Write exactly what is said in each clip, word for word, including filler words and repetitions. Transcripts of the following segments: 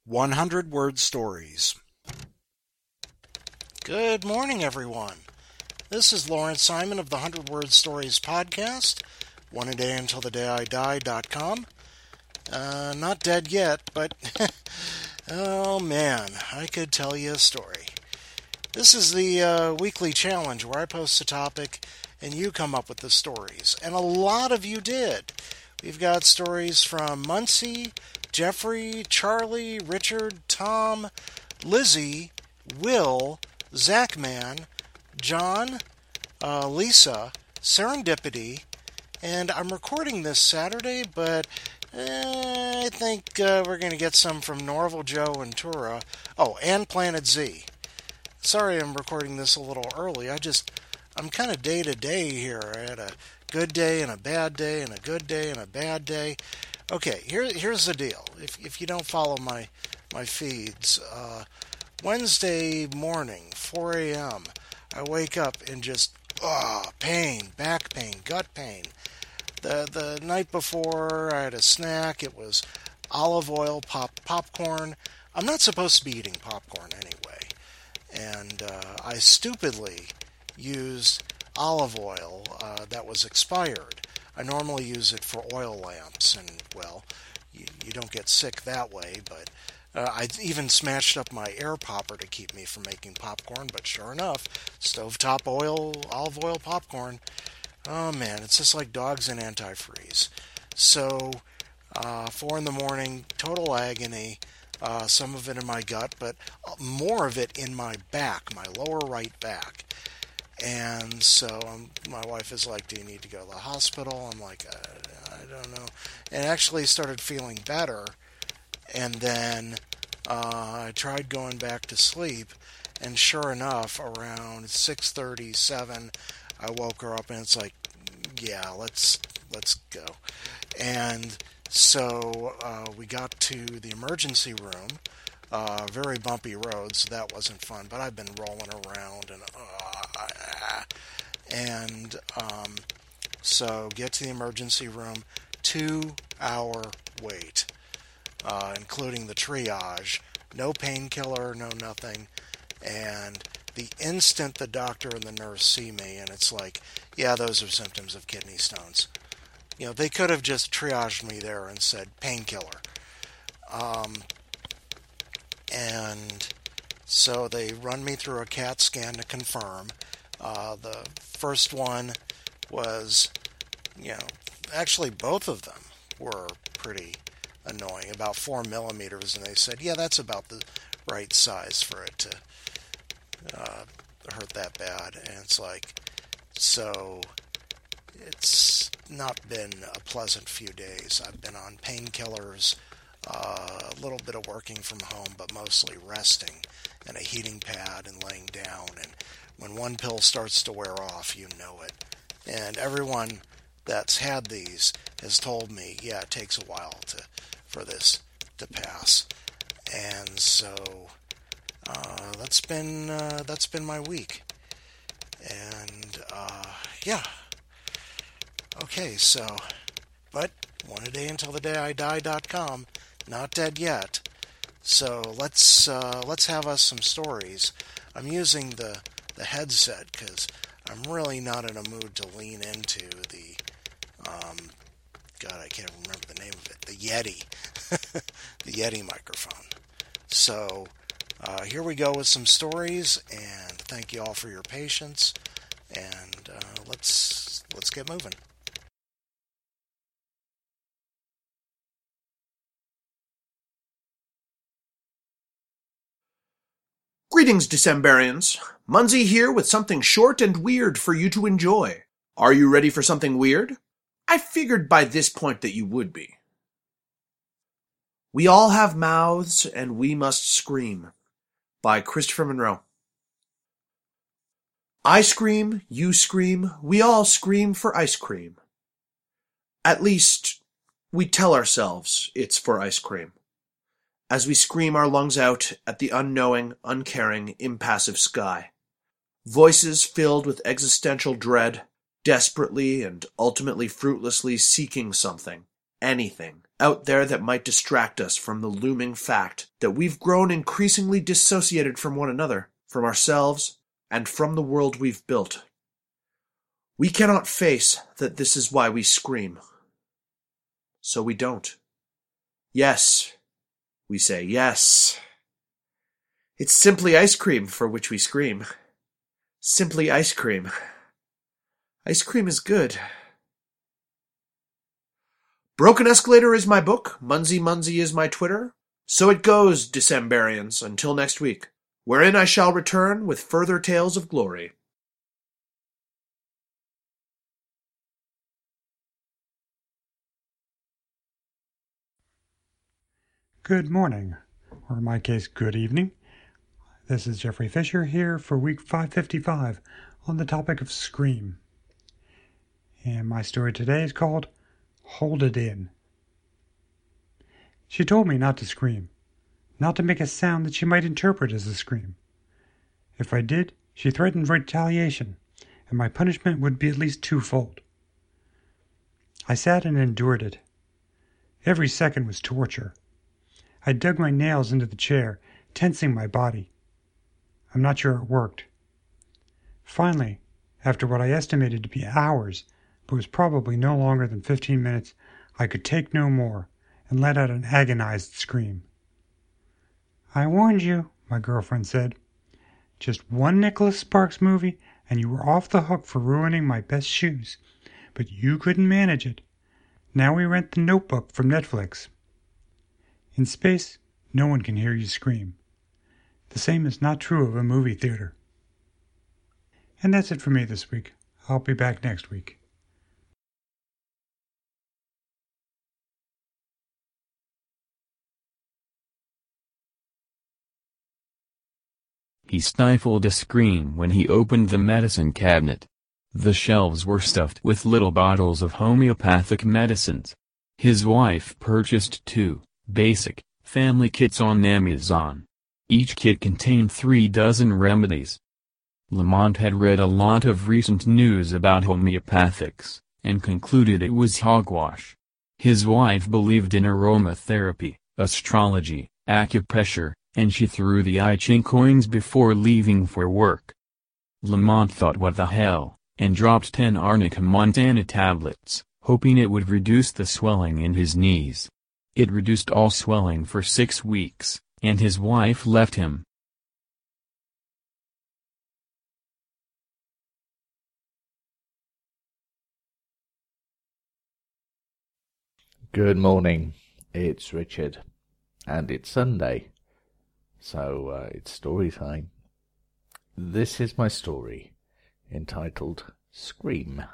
one hundred Word Stories. Good morning, everyone. This is Lawrence Simon of the one hundred Word Stories podcast, one a day until the day I die dot com. Uh, not dead yet, but oh man, I could tell you a story. This is the uh, weekly challenge where I post a topic and you come up with the stories, and a lot of you did. We've got stories from Muncie, Jeffrey, Charlie, Richard, Tom, Lizzie, Will, Zachman, John, uh, Lisa, Serendipity, and I'm recording this Saturday, but eh, I think uh, we're going to get some from Norval, Joe, and Tura. Oh, and Planet Z. Sorry I'm recording this a little early. I just, I'm kind of day to day here. I had a good day and a bad day and a good day and a bad day. Okay, here, here's the deal. If if you don't follow my my feeds, uh, Wednesday morning, four a.m., I wake up and just, oh, pain, back pain, gut pain. The the night before, I had a snack. It was olive oil pop popcorn. I'm not supposed to be eating popcorn anyway. And uh, I stupidly used olive oil uh, that was expired. I normally use it for oil lamps, and, well, you, you don't get sick that way, but uh, I even smashed up my air popper to keep me from making popcorn, but sure enough, stovetop oil, olive oil popcorn. Oh, man, it's just like dogs in antifreeze. So, uh, four in the morning, total agony, uh, some of it in my gut, but more of it in my back, my lower right back. And so um, my wife is like, do you need to go to the hospital? I'm like, I, I don't know. And actually started feeling better. And then uh, I tried going back to sleep. And sure enough, around six thirty, seven, I woke her up and it's like, yeah, let's let's go. And so uh, we got to the emergency room. Uh, very bumpy road, so that wasn't fun. But I've been rolling around and uh, and um, so get to the emergency room, two hour wait, uh, including the triage. No painkiller, no nothing. And the instant the doctor and the nurse see me, and it's like, yeah, those are symptoms of kidney stones. You know, they could have just triaged me there and said painkiller. Um, and so they run me through a CAT scan to confirm. Uh, the first one was, you know, actually both of them were pretty annoying, about four millimeters, and they said, yeah, that's about the right size for it to uh, hurt that bad. And it's like, so it's not been a pleasant few days. I've been on painkillers, uh, a little bit of working from home, but mostly resting, and a heating pad and laying down. And when one pill starts to wear off, you know it. And everyone that's had these has told me, yeah, it takes a while to for this to pass. And so uh, that's been uh, that's been my week. And uh, yeah. Okay, so, but one a day until the day I die dot com, not dead yet. So let's uh, let's have us some stories. I'm using the the headset because I'm really not in a mood to lean into the um, God, I can't remember the name of it, the Yeti, the Yeti microphone. So uh, here we go with some stories, and thank you all for your patience. And uh, let's let's get moving. Greetings, Decemberians. Munzie here with something short and weird for you to enjoy. Are you ready for something weird? I figured by this point that you would be. We All Have Mouths and We Must Scream by Christopher Monroe. I scream, you scream, we all scream for ice cream. At least, we tell ourselves it's for ice cream, as we scream our lungs out at the unknowing, uncaring, impassive sky. Voices filled with existential dread, desperately and ultimately fruitlessly seeking something, anything, out there that might distract us from the looming fact that we've grown increasingly dissociated from one another, from ourselves, and from the world we've built. We cannot face that this is why we scream. So we don't. Yes, we say yes. It's simply ice cream for which we scream. Simply ice cream. Ice cream is good. Broken Escalator is my book. Munsey Munsey is my Twitter. So it goes, Decemberians, until next week, wherein I shall return with further tales of glory. Good morning, or in my case, good evening. This is Jeffrey Fisher here for week five fifty-five on the topic of Scream. And my story today is called Hold It In. She told me not to scream, not to make a sound that she might interpret as a scream. If I did, she threatened retaliation, and my punishment would be at least twofold. I sat and endured it. Every second was torture. I dug my nails into the chair, tensing my body. I'm not sure it worked. Finally, after what I estimated to be hours, but was probably no longer than fifteen minutes, I could take no more, and let out an agonized scream. "I warned you," my girlfriend said. "Just one Nicholas Sparks movie, and you were off the hook for ruining my best shoes. But you couldn't manage it. Now we rent The Notebook from Netflix. In space, no one can hear you scream. The same is not true of a movie theater." And that's it for me this week. I'll be back next week. He stifled a scream when he opened the medicine cabinet. The shelves were stuffed with little bottles of homeopathic medicines. His wife purchased two basic family kits on Amazon. Each kit contained three dozen remedies. Lamont had read a lot of recent news about homeopathics, and concluded it was hogwash. His wife believed in aromatherapy, astrology, acupressure, and she threw the I Ching coins before leaving for work. Lamont thought, what the hell, and dropped ten Arnica Montana tablets, hoping it would reduce the swelling in his knees. It reduced all swelling for six weeks, and his wife left him. Good morning, it's Richard, and it's Sunday, so uh, it's story time. This is my story, entitled Scream.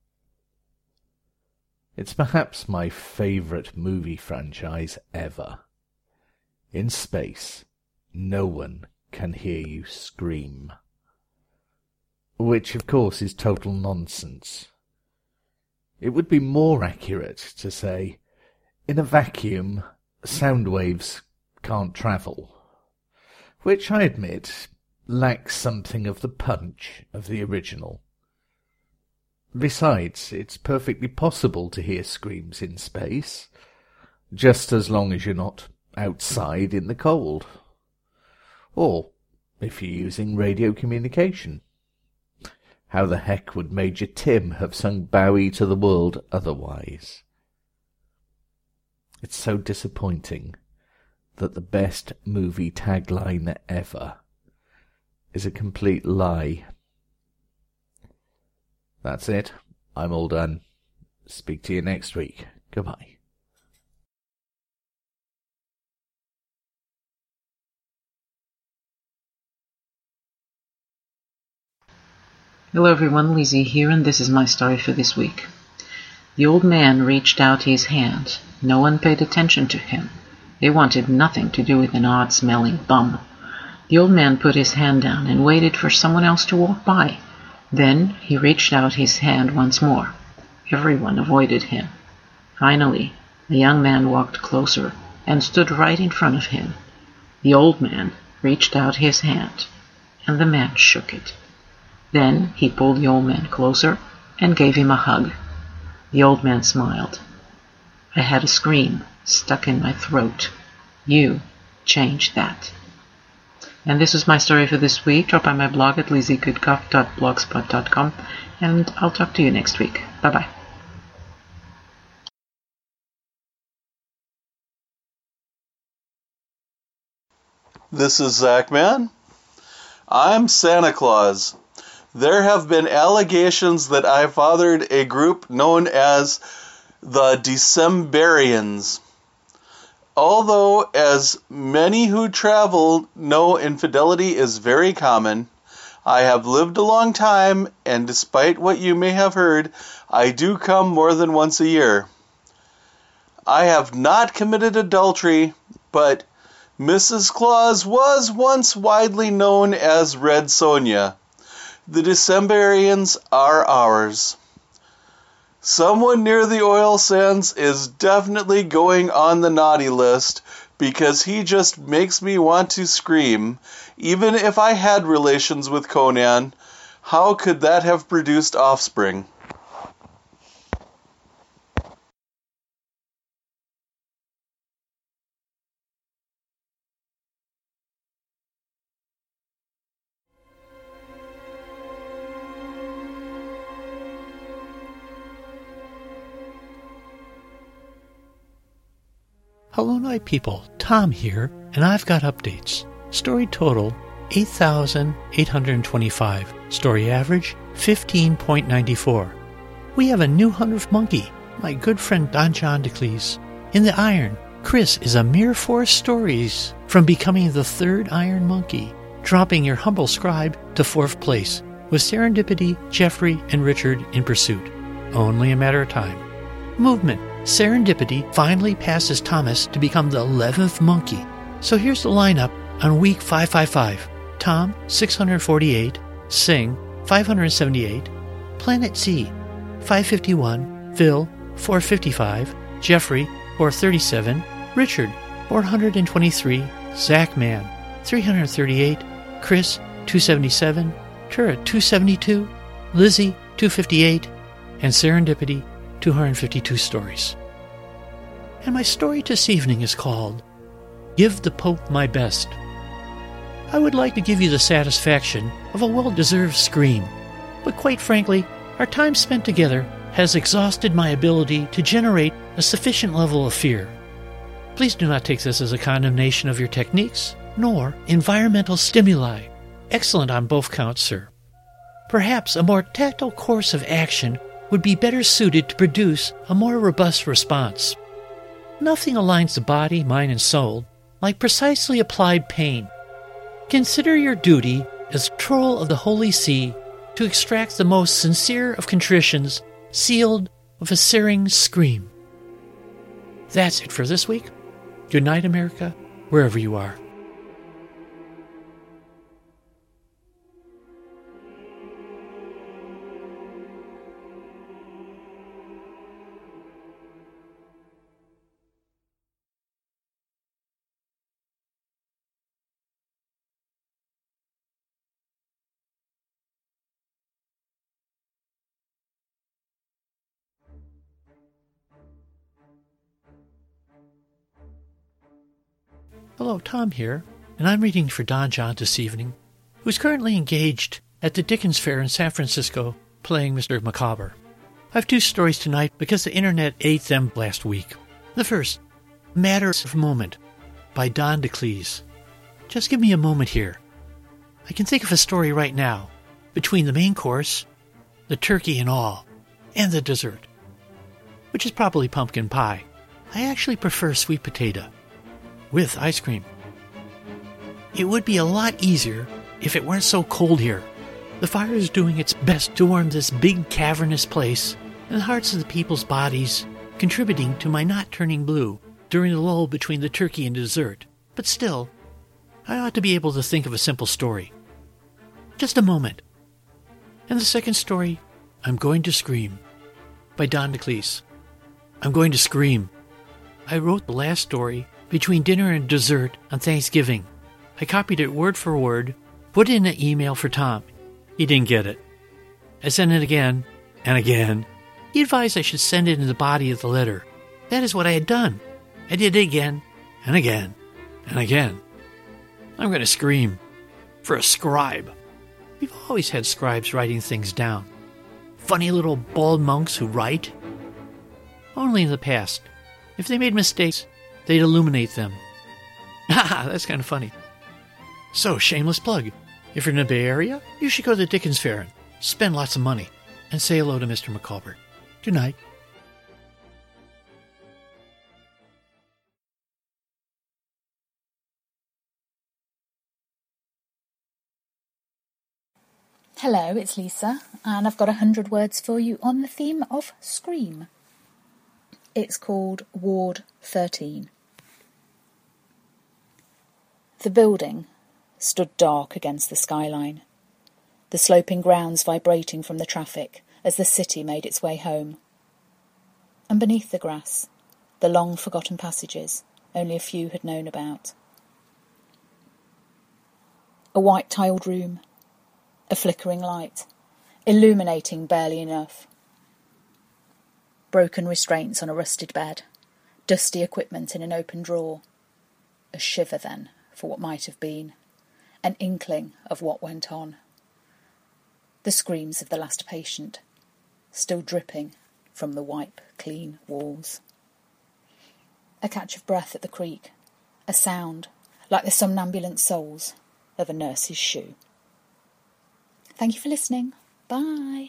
It's perhaps my favourite movie franchise ever. In space, no one can hear you scream. Which, of course, is total nonsense. It would be more accurate to say, in a vacuum, sound waves can't travel. Which, I admit, lacks something of the punch of the original. Besides, it's perfectly possible to hear screams in space, just as long as you're not outside in the cold. Or, if you're using radio communication. How the heck would Major Tim have sung Bowie to the World otherwise? It's so disappointing that the best movie tagline ever is a complete lie. That's it. I'm all done. Speak to you next week. Goodbye. Hello everyone, Lizzie here, and this is my story for this week. The old man reached out his hand. No one paid attention to him. They wanted nothing to do with an odd-smelling bum. The old man put his hand down and waited for someone else to walk by. Then he reached out his hand once more. Everyone avoided him. Finally, the young man walked closer and stood right in front of him. The old man reached out his hand, and the man shook it. Then he pulled the old man closer and gave him a hug. The old man smiled. "I had a scream," stuck in my throat. You changed that. And this was my story for this week. Drop by my blog at lizzie goodcock dot blogspot dot com, and I'll talk to you next week. Bye-bye. This is Zach Mann. I'm Santa Claus. There have been allegations that I fathered a group known as the Decemberians. Although, as many who travel know, infidelity is very common, I have lived a long time, and despite what you may have heard, I do come more than once a year. I have not committed adultery, but Missus Claus was once widely known as Red Sonja. The Decemberians are ours. Someone near the oil sands is definitely going on the naughty list because he just makes me want to scream. Even if I had relations with Conan, how could that have produced offspring? Hello night people, Tom here, and I've got updates. Story total, eight thousand eight hundred twenty-five. Story average, fifteen point nine four. We have a new hundredth monkey, my good friend Don John DeCleese. In the Iron, Chris is a mere four stories from becoming the third Iron Monkey, dropping your humble scribe to fourth place, with Serendipity, Jeffrey, and Richard in pursuit. Only a matter of time. Movement. Serendipity finally passes Thomas to become the eleventh monkey. So here's the lineup on week five five five. Tom, six hundred forty-eight. Sing, five hundred seventy-eight. Planet Z, five fifty-one. Phil, four fifty-five. Jeffrey, four thirty-seven. Richard, four hundred twenty-three. Zach Mann, three hundred thirty-eight. Chris, two seventy-seven. Turret, two seventy-two. Lizzie, two fifty-eight. And Serendipity, two hundred fifty-two stories. And my story this evening is called Give the Pope My Best. I would like to give you the satisfaction of a well-deserved scream, but quite frankly, our time spent together has exhausted my ability to generate a sufficient level of fear. Please do not take this as a condemnation of your techniques, nor environmental stimuli. Excellent on both counts, sir. Perhaps a more tactile course of action would be better suited to produce a more robust response. Nothing aligns the body, mind, and soul like precisely applied pain. Consider your duty as troll of the Holy See to extract the most sincere of contritions, sealed with a searing scream. That's it for this week. Good night, America, wherever you are. Hello, Tom here, and I'm reading for Don John this evening, who's currently engaged at the Dickens Fair in San Francisco playing Mister Macabre. I have two stories tonight because the internet ate them last week. The first, Matter of Moment, by Don DeCleese. Just give me a moment here. I can think of a story right now, between the main course, the turkey and all, and the dessert, which is probably pumpkin pie. I actually prefer sweet potato with ice cream. It would be a lot easier if it weren't so cold here. The fire is doing its best to warm this big cavernous place and the hearts of the people's bodies, contributing to my not turning blue during the lull between the turkey and dessert. But still, I ought to be able to think of a simple story. Just a moment. And the second story, I'm Going to Scream, by Don DeCleese. I'm going to scream. I wrote the last story between dinner and dessert on Thanksgiving. I copied it word for word, put it in an email for Tom. He didn't get it. I sent it again and again. He advised I should send it in the body of the letter. That is what I had done. I did it again, and again, and again. I'm going to scream for a scribe. We've always had scribes writing things down. Funny little bald monks who write. Only in the past. If they made mistakes, they'd illuminate them. Haha, that's kind of funny. So, shameless plug. If you're in the Bay Area, you should go to the Dickens Fair and spend lots of money and say hello to Mister McCulbert. Good night. Hello, it's Lisa, and I've got a hundred words for you on the theme of Scream. It's called Ward thirteen. The building stood dark against the skyline, the sloping grounds vibrating from the traffic as the city made its way home. And beneath the grass, the long-forgotten passages only a few had known about. A white-tiled room, a flickering light, illuminating barely enough. Broken restraints on a rusted bed, dusty equipment in an open drawer. A shiver, then, for what might have been, an inkling of what went on. The screams of the last patient, still dripping from the wipe-clean walls. A catch of breath at the creak, a sound like the somnambulant soles of a nurse's shoe. Thank you for listening. Bye.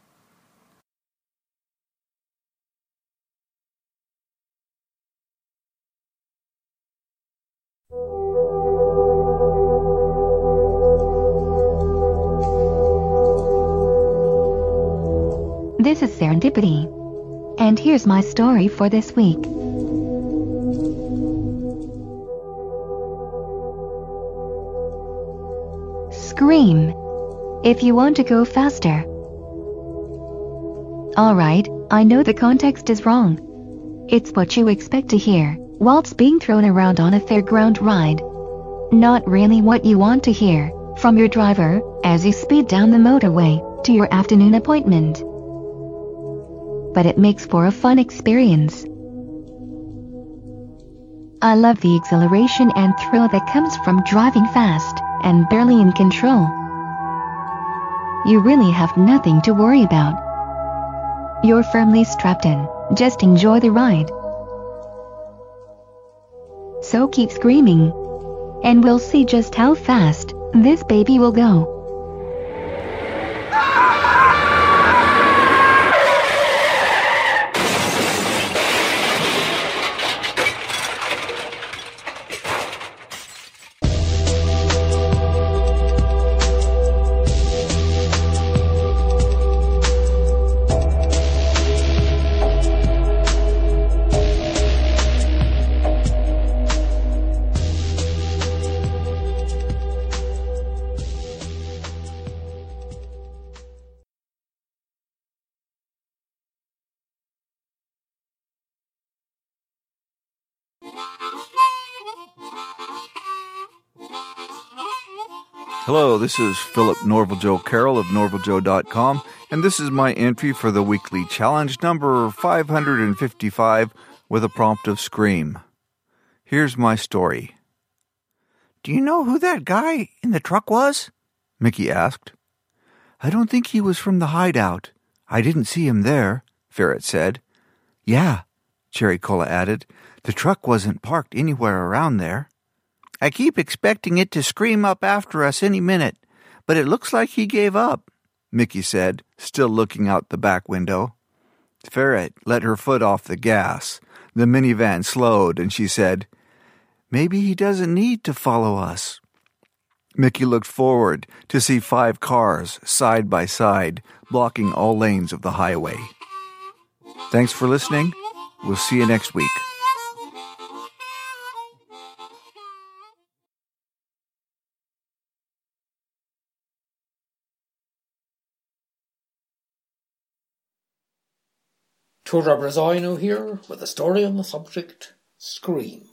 This is Serendipity, and here's my story for this week. Scream, if you want to go faster. Alright, I know the context is wrong. It's what you expect to hear whilst being thrown around on a fairground ride. Not really what you want to hear from your driver as you speed down the motorway to your afternoon appointment. But it makes for a fun experience. I love the exhilaration and thrill that comes from driving fast and barely in control. You really have nothing to worry about. You're firmly strapped in, just enjoy the ride. So keep screaming, and we'll see just how fast this baby will go. Hello, this is Philip Norval Joe Carroll of norval joe dot com, and this is my entry for the weekly challenge number five hundred fifty-five with a prompt of Scream. Here's my story. Do you know who that guy in the truck was? Mickey asked. I don't think he was from the hideout. I didn't see him there, Ferret said. Yeah, Cherry Cola added. The truck wasn't parked anywhere around there. I keep expecting it to scream up after us any minute, but it looks like he gave up, Mickey said, still looking out the back window. Ferret let her foot off the gas. The minivan slowed, and she said, Maybe he doesn't need to follow us. Mickey looked forward to see five cars, side by side, blocking all lanes of the highway. Thanks for listening. We'll see you next week. Tudor Brazino here with a story on the subject, Scream.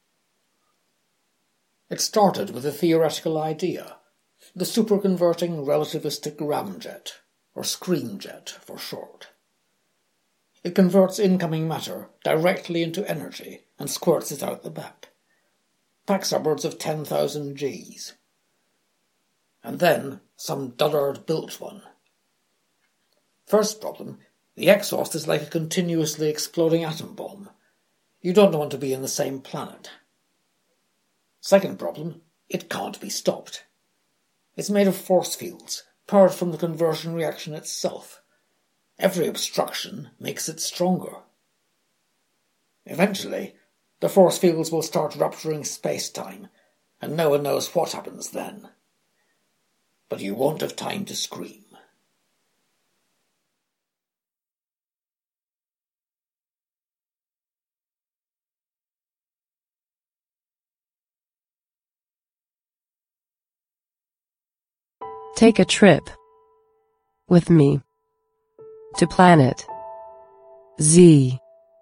It started with a theoretical idea, the superconverting relativistic ramjet, or screamjet for short. It converts incoming matter directly into energy and squirts it out the back. Packs upwards of ten thousand Gs. And then some dullard built one. First problem, the exhaust is like a continuously exploding atom bomb. You don't want to be in the same planet. Second problem, it can't be stopped. It's made of force fields, powered from the conversion reaction itself. Every obstruction makes it stronger. Eventually, the force fields will start rupturing space-time, and no one knows what happens then. But you won't have time to scream. Take a trip with me to planet Z.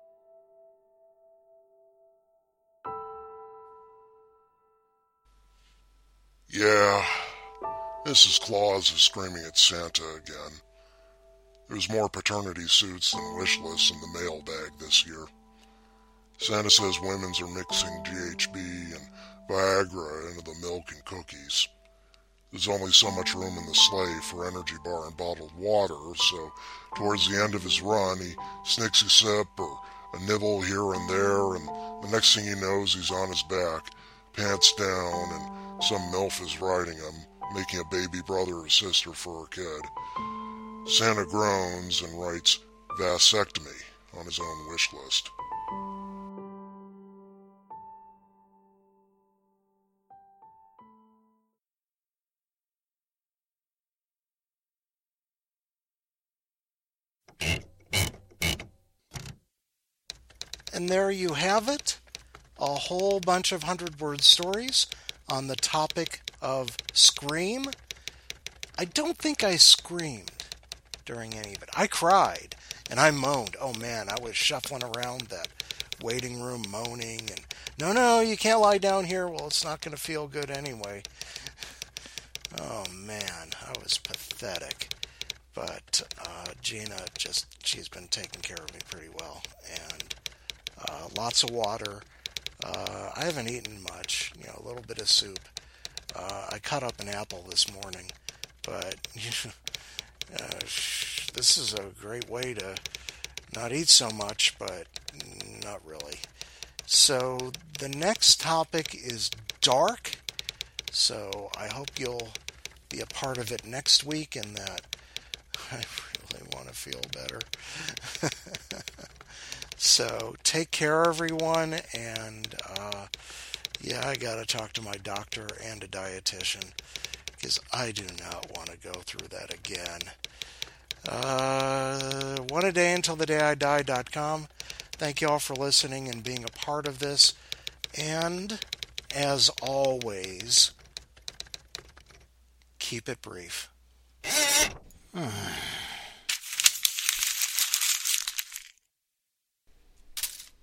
Yeah, Missus Claus is screaming at Santa again. There's more paternity suits than wish lists in the mailbag this year. Santa says women's are mixing G H B and Viagra into the milk and cookies. There's only so much room in the sleigh for energy bar and bottled water, so towards the end of his run, he snicks a sip or a nibble here and there, and the next thing he knows, he's on his back, pants down, and some MILF is riding him, making a baby brother or sister for her kid. Santa groans and writes vasectomy on his own wish list. And there you have it, a whole bunch of hundred-word stories on the topic of Scream. I don't think I screamed during any of it. I cried, and I moaned. Oh man, I was shuffling around that waiting room moaning, and no, no, you can't lie down here. Well, it's not going to feel good anyway. Oh man, I was pathetic. But uh, Gina, just, she's been taking care of me pretty well, and uh, lots of water. Uh, I haven't eaten much, you know, a little bit of soup. Uh, I cut up an apple this morning, but uh, this is a great way to not eat so much, but not really. So the next topic is dark, so I hope you'll be a part of it next week, and that I really want to feel better. So take care, everyone, and uh, yeah, I gotta talk to my doctor and a dietitian, because I do not want to go through that again. Uh, one a day until the day I die dot com. Thank you all for listening and being a part of this, and as always, keep it brief.